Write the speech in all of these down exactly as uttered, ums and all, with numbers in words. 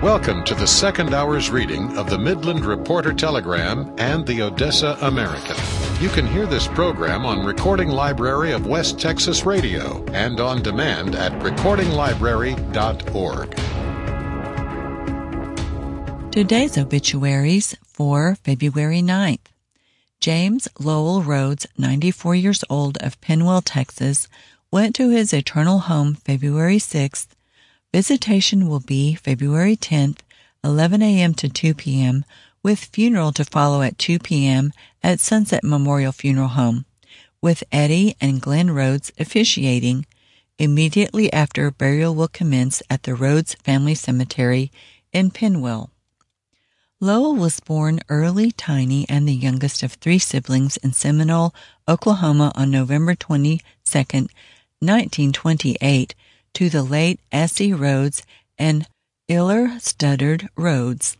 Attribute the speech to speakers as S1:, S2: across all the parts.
S1: Welcome to the second hour's reading of the Midland Reporter Telegram and the Odessa American. You can hear this program on Recording Library of West Texas Radio and on demand at recording library dot org.
S2: Today's obituaries for February ninth. James Lowell Rhodes, ninety-four years old, of Penwell, Texas, went to his eternal home February sixth. Visitation will be February tenth, eleven a.m. to two p.m., with funeral to follow at two p.m. at Sunset Memorial Funeral Home, with Eddie and Glenn Rhodes officiating. Immediately after, burial will commence at the Rhodes Family Cemetery in Penwell. Lowell was born early, tiny, and the youngest of three siblings in Seminole, Oklahoma on November twenty-second, nineteen twenty-eight, to the late Essie Rhodes and Iller Studdard Rhodes.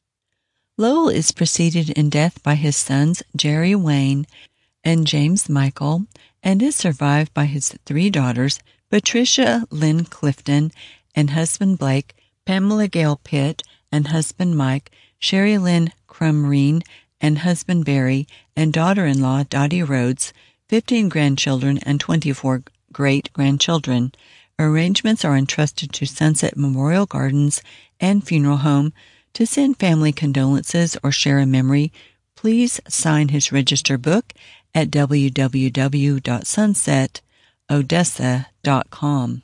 S2: Lowell is preceded in death by his sons Jerry Wayne and James Michael, and is survived by his three daughters, Patricia Lynn Clifton and husband Blake, Pamela Gale Pitt and husband Mike, Sherry Lynn Crumreen and husband Barry, and daughter-in-law Dottie Rhodes, fifteen grandchildren and twenty-four great-grandchildren. Arrangements are entrusted to Sunset Memorial Gardens and Funeral Home. To send family condolences or share a memory, please sign his register book at w w w dot sunset odessa dot com.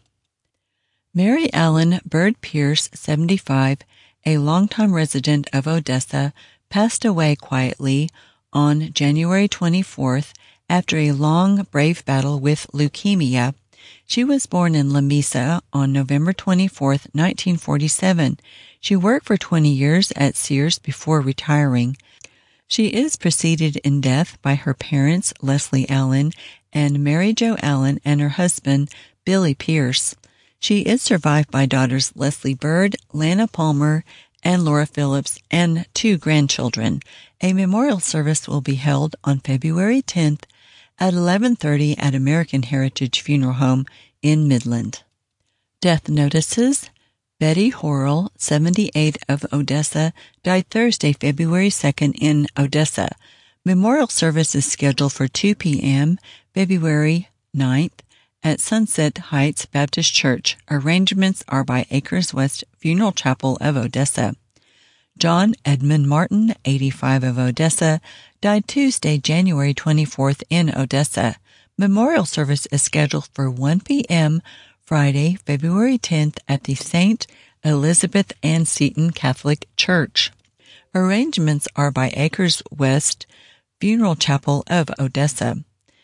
S2: Mary Ellen Bird Pierce, seventy-five, a longtime resident of Odessa, passed away quietly on January twenty-fourth after a long, brave battle with leukemia. She was born in Lamesa on November twenty-fourth, nineteen forty-seven. She worked for twenty years at Sears before retiring. She is preceded in death by her parents, Leslie Allen and Mary Jo Allen, and her husband, Billy Pierce. She is survived by daughters Leslie Bird, Lana Palmer, and Laura Phillips, and two grandchildren. A memorial service will be held on February tenth at eleven thirty at American Heritage Funeral Home in Midland. Death notices. Betty Horrell, seventy-eight, of Odessa, died Thursday, February second in Odessa. Memorial service is scheduled for two p.m. February ninth at Sunset Heights Baptist Church. Arrangements are by Acres West Funeral Chapel of Odessa. John Edmund Martin, eighty-five, of Odessa, died Tuesday, January twenty-fourth in Odessa. Memorial service is scheduled for one p.m. Friday, February tenth at the Saint Elizabeth Ann Seton Catholic Church. Arrangements are by Acres West Funeral Chapel of Odessa.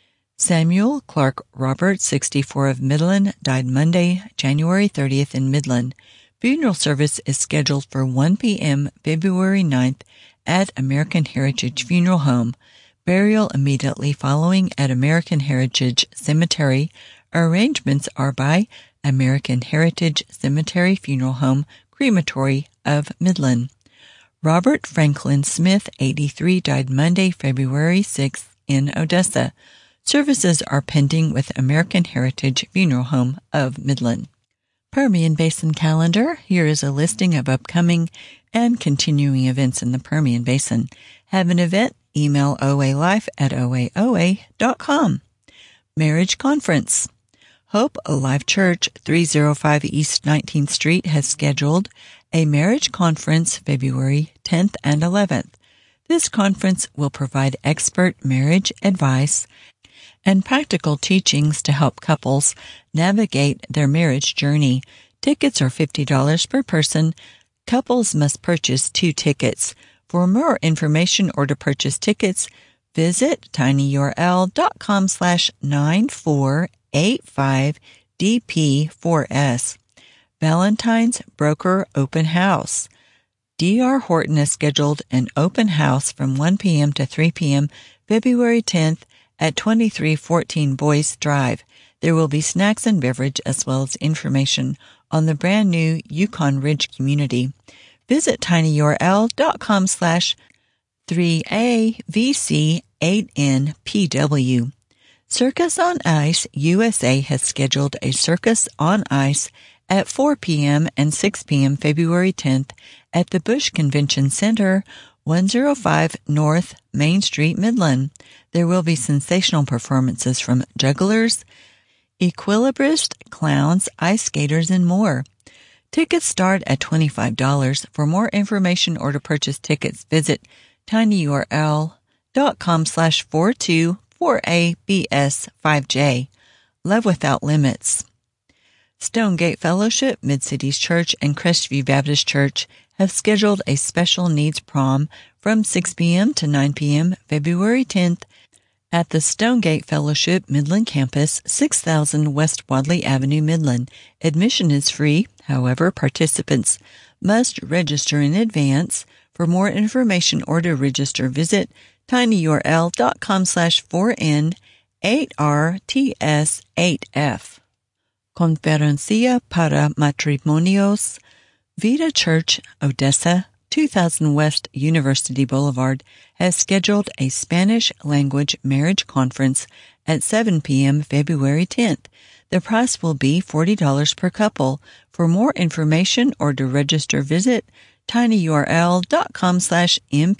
S2: Samuel Clark Roberts, sixty-four, of Midland, died Monday, January thirtieth in Midland. Funeral service is scheduled for one p.m. February ninth at American Heritage Funeral Home. Burial immediately following at American Heritage Cemetery. Arrangements are by American Heritage Cemetery Funeral Home, Crematory of Midland. Robert Franklin Smith, eighty-three, died Monday, February sixth in Odessa. Services are pending with American Heritage Funeral Home of Midland. Permian Basin calendar. Here is a listing of upcoming and continuing events in the Permian Basin. Have an event? Email oalife at o a o a dot com. Marriage Conference. Hope Alive Church, three oh five East nineteenth Street, has scheduled a marriage conference February tenth and eleventh. This conference will provide expert marriage advice and practical teachings to help couples navigate their marriage journey. Tickets are fifty dollars per person. Couples must purchase two tickets. For more information or to purchase tickets, visit tinyurl.com slash 9485DP4S. Valentine's Broker Open House. D R Horton has scheduled an open house from one p.m. to three p.m. February tenth at twenty-three fourteen Boyce Drive. There will be snacks and beverage as well as information on the brand new Yukon Ridge community. Visit tinyurl.com slash 3AVC8NPW. Circus on Ice U S A has scheduled a Circus on Ice at four p.m. and six p.m. February tenth at the Busch Convention Center, one oh five North Main Street, Midland. There will be sensational performances from jugglers, equilibrists, clowns, ice skaters, and more. Tickets start at twenty-five dollars. For more information or to purchase tickets, visit tinyurl.com slash 424ABS5J. Love Without Limits. Stonegate Fellowship, Mid-Cities Church, and Crestview Baptist Church have scheduled a special needs prom from six p.m. to nine p.m. February tenth at the Stonegate Fellowship Midland Campus, six thousand West Wadley Avenue, Midland. Admission is free. However, participants must register in advance. For more information or to register, visit tinyurl.com slash 4N 8RTS 8F. Conferencia para Matrimonios. Vida Church, Odessa, two thousand West University Boulevard, has scheduled a Spanish language marriage conference at seven p.m. February tenth. The price will be forty dollars per couple. For more information or to register, visit tinyurl.com slash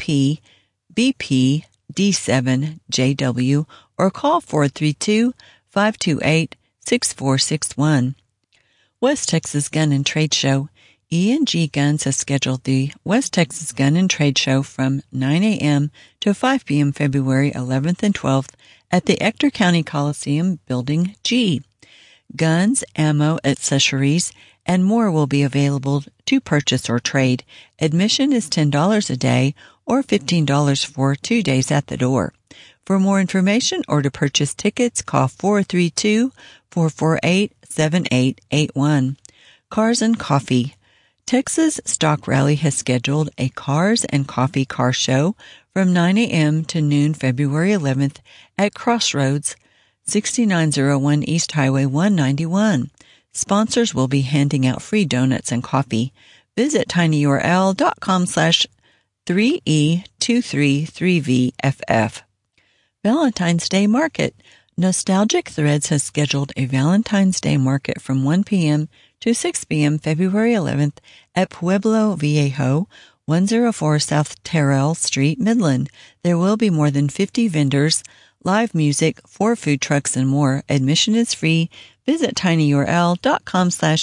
S2: mpbpd7jw or call four three two, five two eight, six four six one. West Texas Gun and Trade Show. E and G Guns has scheduled the West Texas Gun and Trade Show from nine a.m. to five p.m. February eleventh and twelfth at the Ector County Coliseum Building G. Guns, ammo, accessories, and more will be available to purchase or trade. Admission is ten dollars a day or fifteen dollars for two days at the door. For more information or to purchase tickets, call four three two, four four eight, seven eight eight one. Cars and Coffee. Texas Stock Rally has scheduled a Cars and Coffee car show from nine a.m. to noon February eleventh at Crossroads, sixty-nine oh one East Highway one ninety-one. Sponsors will be handing out free donuts and coffee. Visit tinyurl.com slash 3E233VFF. Valentine's Day Market. Nostalgic Threads has scheduled a Valentine's Day Market from one p.m. to six p.m. February eleventh at Pueblo Viejo, one oh four South Terrell Street, Midland. There will be more than fifty vendors, live music, four food trucks, and more. Admission is free. Visit tinyurl.com slash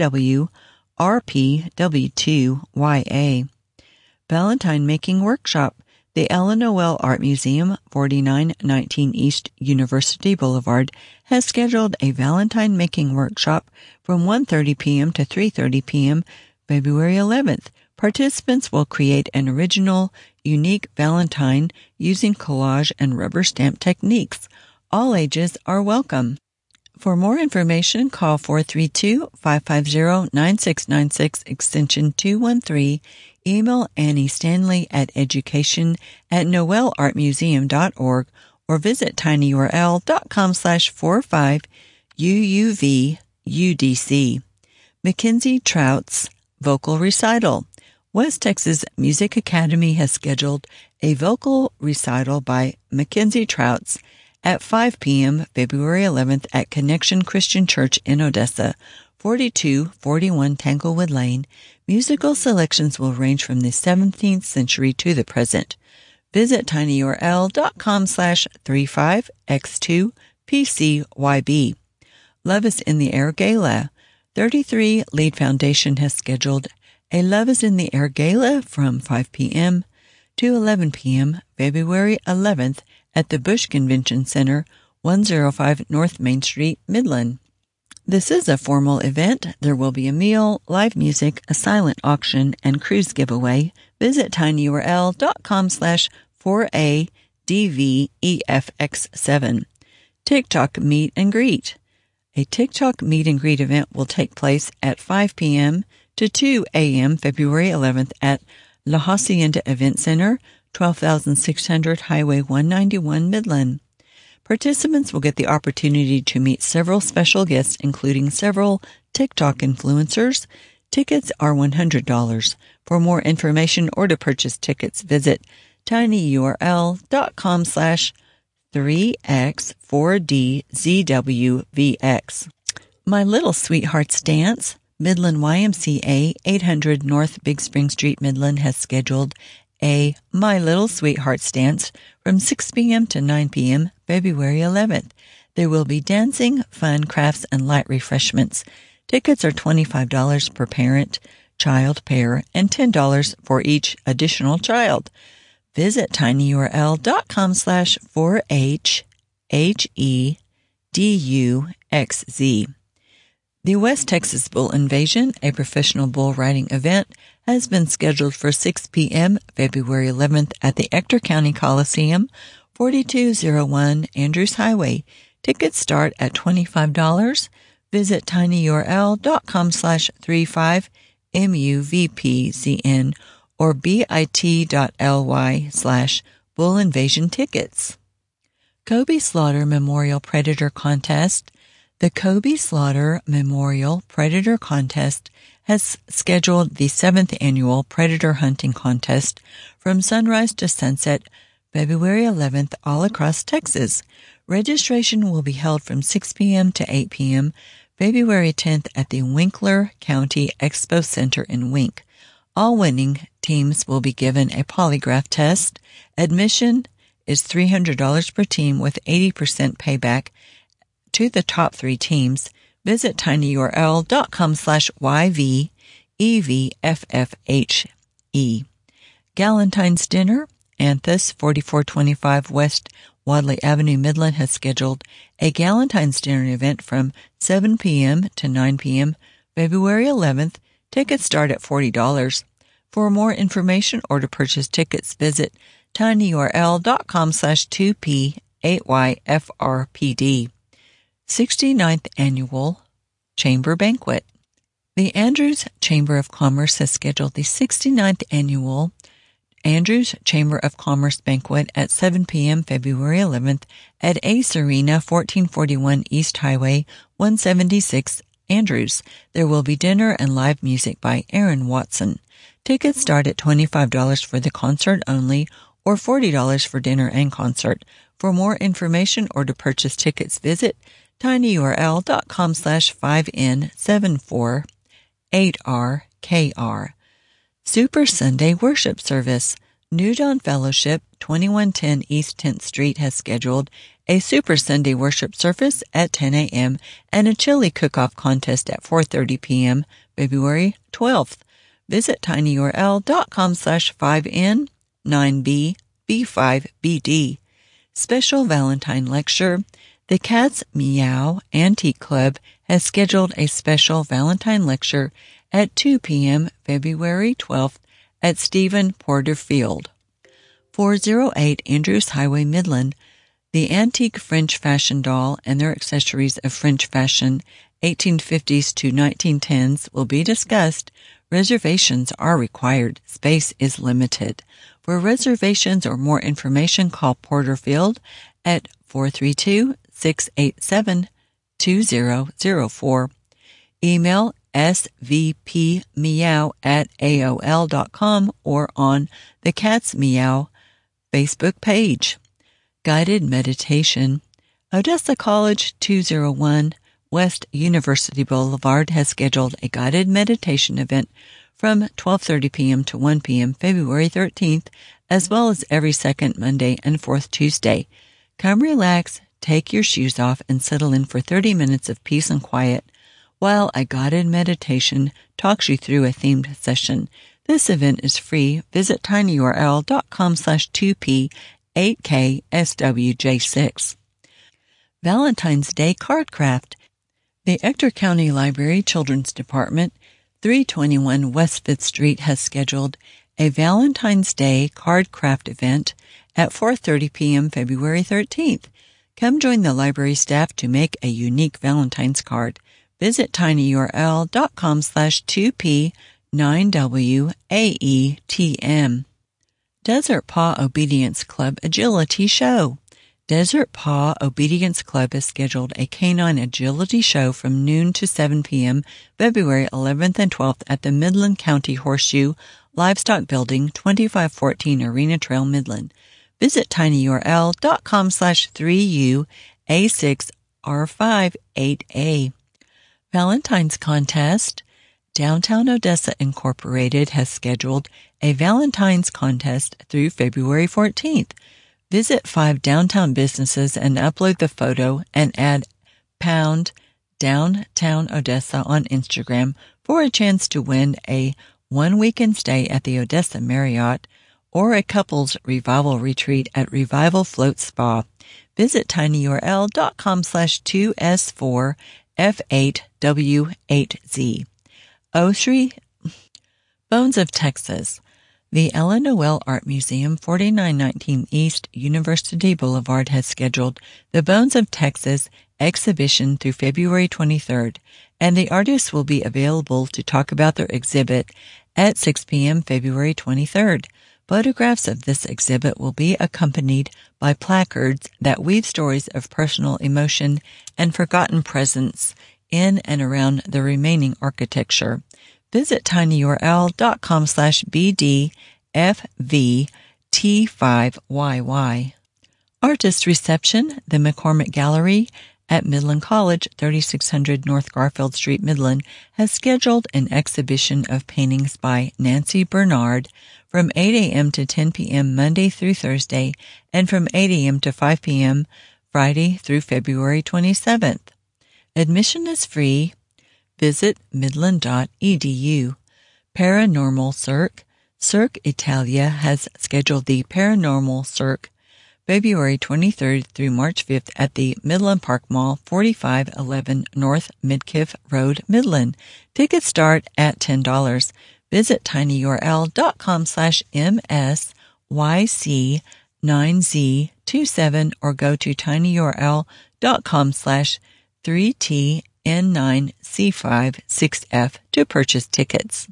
S2: 4WRPW2YA. Valentine Making Workshop. The Ellen Noel Art Museum, forty-nine nineteen East University Boulevard, has scheduled a Valentine Making Workshop from one thirty p.m. to three thirty p.m. February eleventh. Participants will create an original, unique Valentine using collage and rubber stamp techniques. All ages are welcome. For more information, call four three two, five five zero, nine six nine six, extension two one three. Email Annie Stanley at education at noelartmuseum.org or visit tinyurl.com slash 45 UUVUDC. Mackenzie Trout's Vocal Recital. West Texas Music Academy has scheduled a vocal recital by Mackenzie Trouts at five p.m. February eleventh at Connection Christian Church in Odessa, forty-two forty-one Tanglewood Lane. Musical selections will range from the seventeenth century to the present. Visit tinyurl.com slash 35x2PCYB. Love is in the Air Gala. thirty-three Lead Foundation has scheduled a Love is in the Air Gala from five p.m. to eleven p.m. February eleventh at the Busch Convention Center, one oh five North Main Street, Midland. This is a formal event. There will be a meal, live music, a silent auction, and cruise giveaway. Visit tinyurl.com slash 4ADVEFX7. TikTok Meet and Greet. A TikTok Meet and Greet event will take place at five p.m. to two a.m. February eleventh at La Hacienda Event Center, twelve thousand six hundred Highway one ninety-one, Midland. Participants will get the opportunity to meet several special guests, including several TikTok influencers. Tickets are one hundred dollars. For more information or to purchase tickets, visit tinyurl.com slash 3x4dzwvx. My Little Sweethearts Dance. Midland Y M C A, eight hundred North Big Spring Street, Midland, has scheduled a My Little Sweethearts dance from six p.m. to nine p.m. February eleventh. There will be dancing, fun, crafts, and light refreshments. Tickets are twenty-five dollars per parent, child pair, and ten dollars for each additional child. Visit tinyurl.com slash 4H H E D U X Z. The West Texas Bull Invasion, a professional bull riding event, has been scheduled for six p.m. February eleventh at the Ector County Coliseum, forty-two oh one Andrews Highway. Tickets start at twenty-five dollars. Visit tinyurl.com slash 35 MUVPZN or bit.ly slash bull invasion tickets. Kobe Slaughter Memorial Predator Contest. The Kobe Slaughter Memorial Predator Contest has scheduled the seventh annual Predator Hunting Contest from sunrise to sunset February eleventh all across Texas. Registration will be held from six p.m. to eight p.m. February tenth at the Winkler County Expo Center in Wink. All winning teams will be given a polygraph test. Admission is three hundred dollars per team with eighty percent payback to the top three teams. Visit tinyurl.com slash YVEVFFHE. Galentine's Dinner. Anthus, forty-four twenty-five West Wadley Avenue, Midland, has scheduled a Galentine's Dinner event from seven p.m. to nine p.m. February eleventh. Tickets start at forty dollars. For more information or to purchase tickets, visit tinyurl.com slash 2P8YFRPD. sixty-ninth Annual Chamber Banquet. The Andrews Chamber of Commerce has scheduled the sixty-ninth Annual Andrews Chamber of Commerce Banquet at seven p.m. February eleventh at Ace Arena, fourteen forty-one East Highway, one seventy-six, Andrews. There will be dinner and live music by Aaron Watson. Tickets start at twenty-five dollars for the concert only or forty dollars for dinner and concert. For more information or to purchase tickets, visit tinyurl.com slash 5N748RKR. Super Sunday Worship Service. New Dawn Fellowship, twenty-one ten East tenth Street, has scheduled a Super Sunday Worship Service at ten a.m. and a chili cook-off contest at four thirty p.m. February twelfth. Visit tinyurl.com slash 5N9BB5BD. Special Valentine Lecture. The Cat's Meow Antique Club has scheduled a special Valentine Lecture at two p.m. February twelfth at Stephen Porter Field. four oh eight Andrews Highway, Midland. The antique French fashion doll and their accessories of French fashion, eighteen fifties to nineteen tens, will be discussed. Reservations are required. Space is limited. For reservations or more information, call Porter Field at four three two, six eight seven, two zero zero four. Email svpmeow at A O L dot com or on the Cat's Meow Facebook page. Guided Meditation. Odessa College, two oh one West University Boulevard, has scheduled a guided meditation event from twelve thirty p.m. to one p.m. February thirteenth, as well as every second Monday and fourth Tuesday. Come relax, take your shoes off, and settle in for thirty minutes of peace and quiet while a guided meditation talks you through a themed session. This event is free. Visit tinyurl.com slash 2P8KSWJ6. Valentine's Day Card Craft. The Ector County Library Children's Department, three twenty-one West fifth Street, has scheduled a Valentine's Day Card Craft event at four thirty p.m. February thirteenth. Come join the library staff to make a unique Valentine's card. Visit tinyurl.com slash 2P9WAETM. Desert Paw Obedience Club Agility Show. Desert Paw Obedience Club has scheduled a canine agility show from noon to seven p.m. February eleventh and twelfth at the Midland County Horseshoe Livestock Building, twenty-five fourteen Arena Trail, Midland. Visit tinyurl.com slash 3U A6R58A. Valentine's Contest. Downtown Odessa Incorporated has scheduled a Valentine's contest through February fourteenth. Visit five downtown businesses and upload the photo and add pound Downtown Odessa on Instagram for a chance to win a one-weekend stay at the Odessa Marriott or a couple's revival retreat at Revival Float Spa. Visit tinyurl.com slash 2S4F8W8Z. Osri Bones of Texas. The Ella Noel Art Museum, forty-nine nineteen East University Boulevard, has scheduled the Bones of Texas exhibition through February twenty-third, and the artists will be available to talk about their exhibit at six p.m. February twenty-third. Photographs of this exhibit will be accompanied by placards that weave stories of personal emotion and forgotten presence in and around the remaining architecture. Visit tinyurl.com slash BDFVT5YY. Artist Reception, the McCormick Gallery at Midland College, thirty-six hundred North Garfield Street, Midland, has scheduled an exhibition of paintings by Nancy Bernard from eight a.m. to ten p.m. Monday through Thursday and from eight a.m. to five p.m. Friday through February twenty-seventh. Admission is free. Visit midland dot e d u. Paranormal Cirque. Cirque Italia has scheduled the Paranormal Cirque February twenty-third through March fifth at the Midland Park Mall, forty-five eleven North Midkiff Road, Midland. Tickets start at ten dollars. Visit tinyurl.com slash MSYC9Z27 or go to tinyurl.com slash 3T N9C56F to purchase tickets.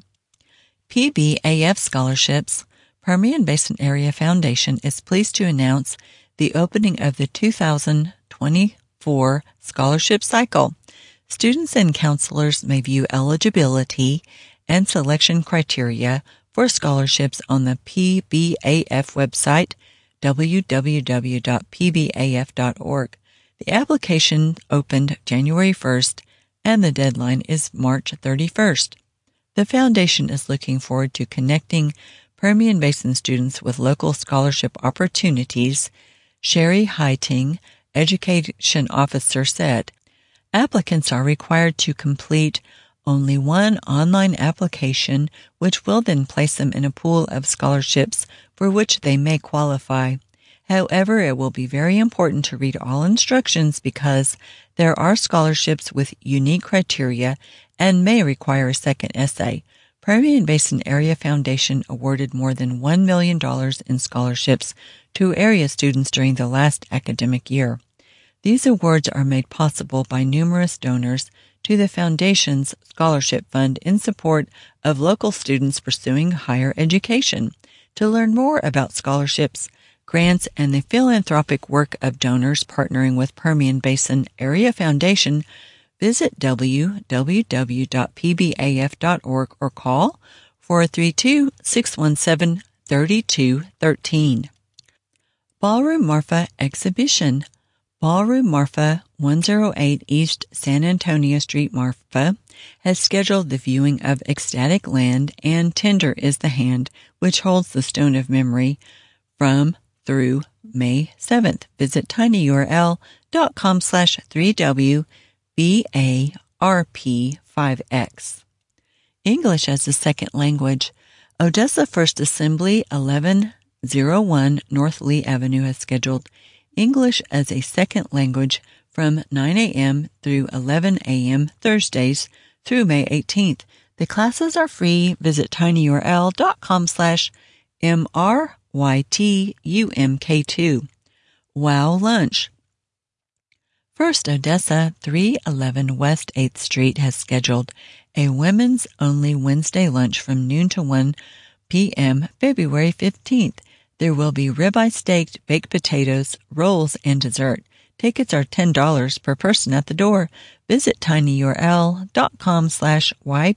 S2: P B A F Scholarships. Permian Basin Area Foundation is pleased to announce the opening of the two thousand twenty-four scholarship cycle. Students and counselors may view eligibility and selection criteria for scholarships on the P B A F website, w w w dot p b a f dot org. The application opened January first and the deadline is March thirty-first. The foundation is looking forward to connecting Permian Basin students with local scholarship opportunities, Sherry Heiting, Education Officer, said. Applicants are required to complete only one online application, which will then place them in a pool of scholarships for which they may qualify. However, it will be very important to read all instructions because there are scholarships with unique criteria and may require a second essay. Permian Basin Area Foundation awarded more than one million dollars in scholarships to area students during the last academic year. These awards are made possible by numerous donors to the Foundation's Scholarship Fund in support of local students pursuing higher education. To learn more about scholarships, grants, and the philanthropic work of donors partnering with Permian Basin Area Foundation, visit w w w dot p b a f dot org or call four three two, six one seven, three two one three. Ballroom Marfa Exhibition. Ballroom Marfa, one oh eight East San Antonio Street, Marfa, has scheduled the viewing of Ecstatic Land and Tender is the Hand, which holds the Stone of Memory, from through May seventh. Visit tinyurl.com slash 3W BARP5X. English as a second language. Odessa First Assembly, eleven oh one North Lee Avenue, has scheduled English as a second language from nine a.m. through eleven a.m. Thursdays through May eighteenth. The classes are free. Visit tinyurl.com slash MRYTUMK2. Wow Lunch. First Odessa, three eleven West eighth Street, has scheduled a women's-only Wednesday lunch from noon to one p.m. February fifteenth. There will be ribeye steak, baked potatoes, rolls, and dessert. Tickets are ten dollars per person at the door. Visit tinyurl.com slash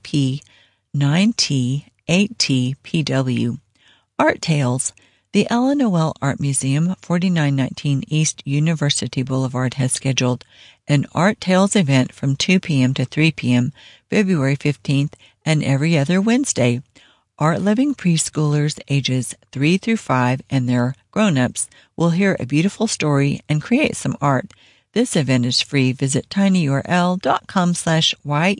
S2: YP9T8TPW. Art Tales. The Ella Noel Art Museum, forty-nine nineteen East University Boulevard, has scheduled an Art Tales event from two p.m. to three p.m. February fifteenth and every other Wednesday. Art-loving preschoolers ages three through five and their grown-ups will hear a beautiful story and create some art. This event is free. Visit tinyurl.com slash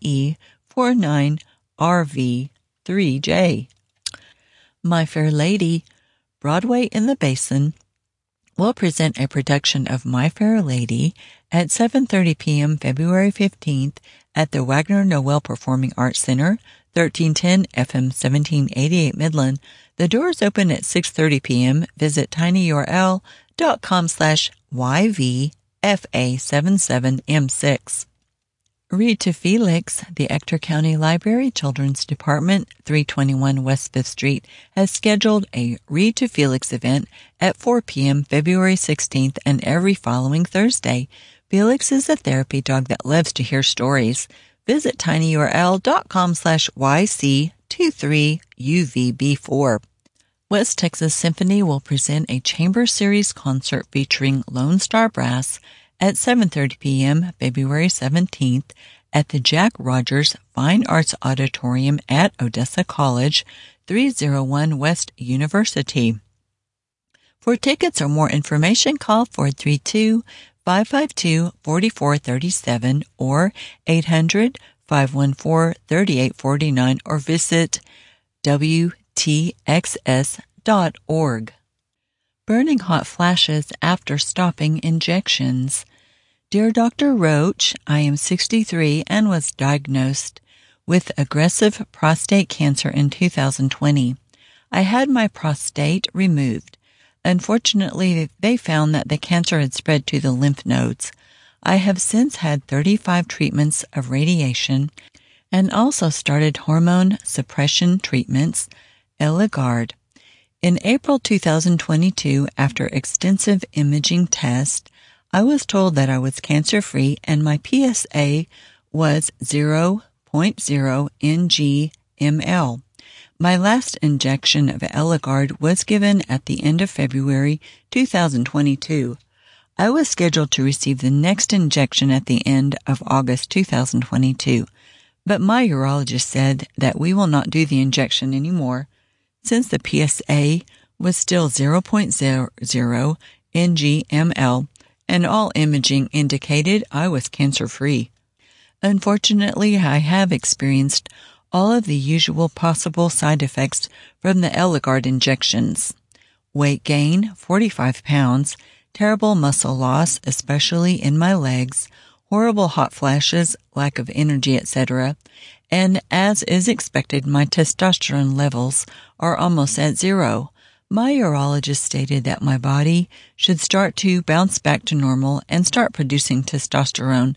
S2: YE49RV3J. My Fair Lady, Broadway in the Basin, will present a production of My Fair Lady at seven thirty p.m. February fifteenth at the Wagner Noel Performing Arts Center, thirteen ten F M seventeen eighty-eight Midland. The doors open at six thirty p.m. Visit tinyurl.com slash YVFA77M6. Read to Felix. The Ector County Library Children's Department, three twenty-one West fifth Street, has scheduled a Read to Felix event at four p.m. February sixteenth and every following Thursday. Felix is a therapy dog that loves to hear stories. Visit tinyurl.com slash YC23UVB4. West Texas Symphony will present a Chamber Series concert featuring Lone Star Brass at seven thirty p.m. February seventeenth at the Jack Rogers Fine Arts Auditorium at Odessa College, three oh one West University. For tickets or more information, call four three two, five five two, four four three seven or eight hundred, five one four, three eight four nine or visit W T X S dot org. Burning hot flashes after stopping injections. Dear Doctor Roach, I am sixty-three and was diagnosed with aggressive prostate cancer in two thousand twenty. I had my prostate removed. Unfortunately, they found that the cancer had spread to the lymph nodes. I have since had thirty-five treatments of radiation and also started hormone suppression treatments, Eligard. In April two thousand twenty-two, after extensive imaging tests, I was told that I was cancer-free and my P S A was zero point zero N G M L. My last injection of Eligard was given at the end of February two thousand twenty-two. I was scheduled to receive the next injection at the end of August two thousand twenty-two, but my urologist said that we will not do the injection anymore since the P S A was still zero point zero zero N G M L and all imaging indicated I was cancer-free. Unfortunately, I have experienced all of the usual possible side effects from the Eligard injections. Weight gain, forty-five pounds, terrible muscle loss, especially in my legs, horrible hot flashes, lack of energy, et cetera, and as is expected, my testosterone levels are almost at zero. My urologist stated that my body should start to bounce back to normal and start producing testosterone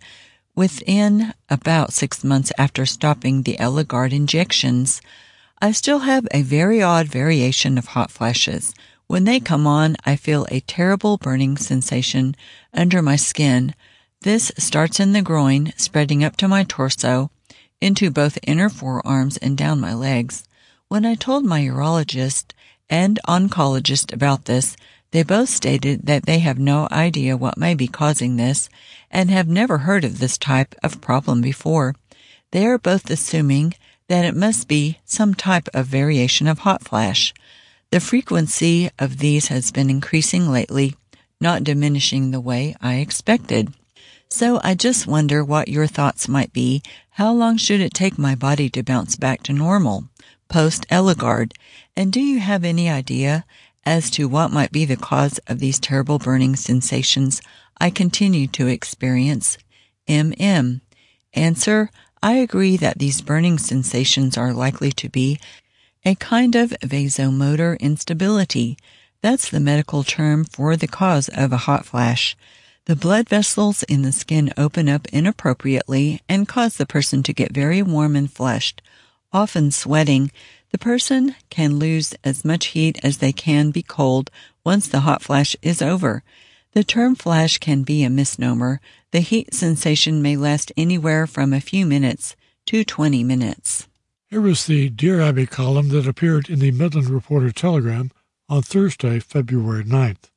S2: within about six months after stopping the Eligard injections. I still have a very odd variation of hot flashes. When they come on, I feel a terrible burning sensation under my skin. This starts in the groin, spreading up to my torso, into both inner forearms and down my legs. When I told my urologist and oncologist about this, they both stated that they have no idea what may be causing this and have never heard of this type of problem before. They are both assuming that it must be some type of variation of hot flash. The frequency of these has been increasing lately, not diminishing the way I expected. So I just wonder what your thoughts might be. How long should it take my body to bounce back to normal post-Eligard? And do you have any idea as to what might be the cause of these terrible burning sensations I continue to experience? M M. Answer: I agree that these burning sensations are likely to be a kind of vasomotor instability. That's the medical term for the cause of a hot flash. The blood vessels in the skin open up inappropriately and cause the person to get very warm and flushed, often sweating. The person can lose as much heat as they can be cold once the hot flash is over. The term flash can be a misnomer. The heat sensation may last anywhere from a few minutes to twenty minutes.
S3: Here was the Dear Abby column that appeared in the Midland Reporter Telegram on Thursday, February ninth.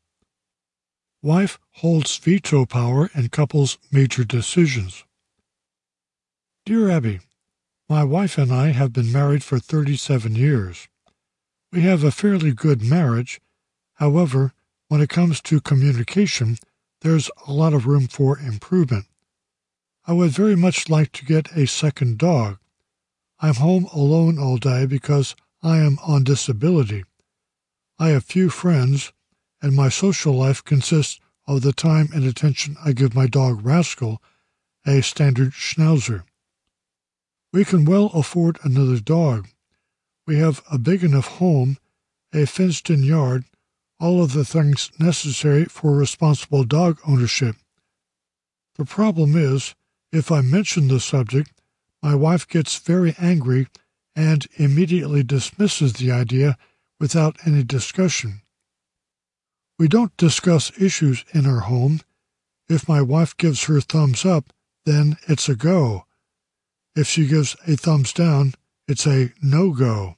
S3: Wife holds veto power in couple's major decisions. Dear Abby, My wife and I have been married for thirty-seven years. We have a fairly good marriage. However, when it comes to communication, there's a lot of room for improvement. I would very much like to get a second dog. I'm home alone all day because I am on disability. I have few friends, and my social life consists of the time and attention I give my dog Rascal, a standard Schnauzer. We can well afford another dog. We have a big enough home, a fenced-in yard, all of the things necessary for responsible dog ownership. The problem is, if I mention the subject, my wife gets very angry and immediately dismisses the idea without any discussion. We don't discuss issues in our home. If my wife gives her thumbs up, then it's a go. If she gives a thumbs down, it's a no-go.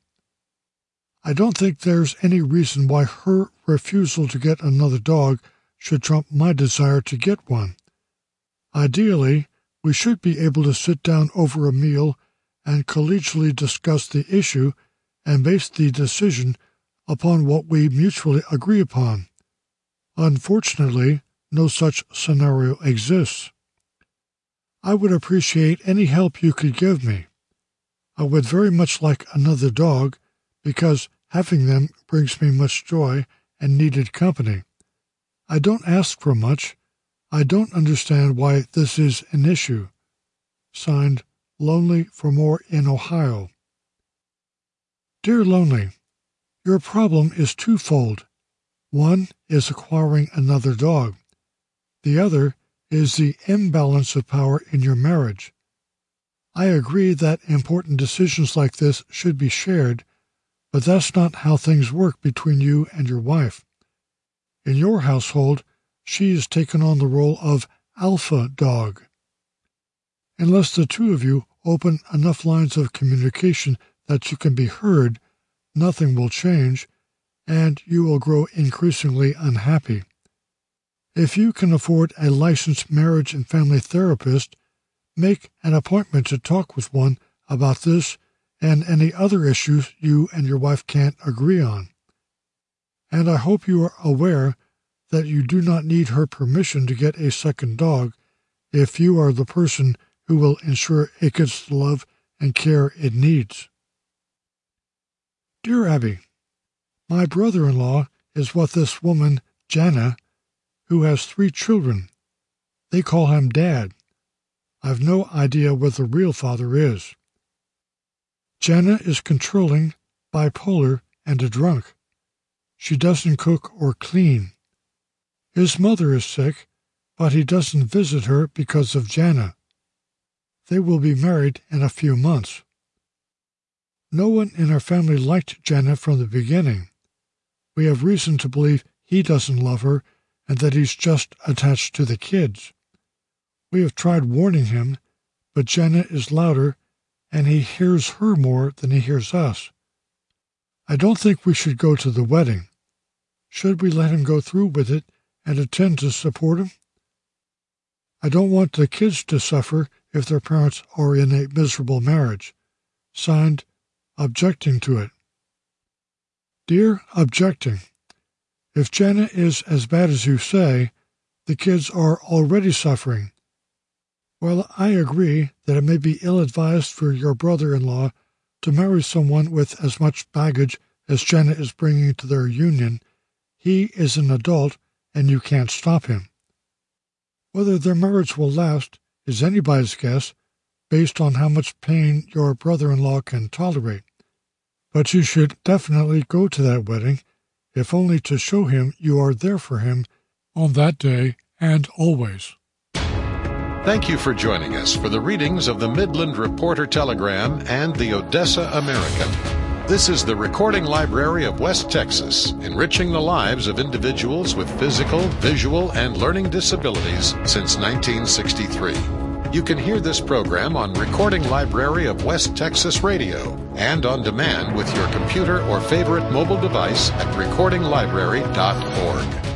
S3: I don't think there's any reason why her refusal to get another dog should trump my desire to get one. Ideally, we should be able to sit down over a meal and collegially discuss the issue and base the decision upon what we mutually agree upon. Unfortunately, no such scenario exists. I would appreciate any help you could give me. I would very much like another dog because having them brings me much joy and needed company. I don't ask for much. I don't understand why this is an issue. Signed, Lonely for More in Ohio. Dear Lonely, your problem is twofold. One is acquiring another dog. The other is the imbalance of power in your marriage. I agree that important decisions like this should be shared, but that's not how things work between you and your wife. In your household, she has taken on the role of alpha dog. Unless the two of you open enough lines of communication that you can be heard, nothing will change, and you will grow increasingly unhappy. If you can afford a licensed marriage and family therapist, make an appointment to talk with one about this and any other issues you and your wife can't agree on. And I hope you are aware that you do not need her permission to get a second dog if you are the person who will ensure it gets the love and care it needs. Dear Abby, my brother-in-law is what this woman, Jana, who has three children. They call him Dad. I've no idea what the real father is. Jana is controlling, bipolar, and a drunk. She doesn't cook or clean. His mother is sick, but he doesn't visit her because of Jana. They will be married in a few months. No one in our family liked Jana from the beginning. We have reason to believe he doesn't love her and that he's just attached to the kids. We have tried warning him, but Jana is louder and he hears her more than he hears us. I don't think we should go to the wedding. Should we let him go through with it and attend to support him? I don't want the kids to suffer if their parents are in a miserable marriage. Signed, Objecting to it. Dear Objecting, if Jana is as bad as you say, the kids are already suffering. While I agree that it may be ill-advised for your brother-in-law to marry someone with as much baggage as Jana is bringing to their union, he is an adult and you can't stop him. Whether their marriage will last is anybody's guess based on how much pain your brother-in-law can tolerate. But you should definitely go to that wedding, if only to show him you are there for him on that day and always.
S1: Thank you for joining us for the readings of the Midland Reporter Telegram and the Odessa American. This is the Recording Library of West Texas, enriching the lives of individuals with physical, visual, and learning disabilities since nineteen sixty-three. You can hear this program on Recording Library of West Texas Radio and on demand with your computer or favorite mobile device at recording library dot org.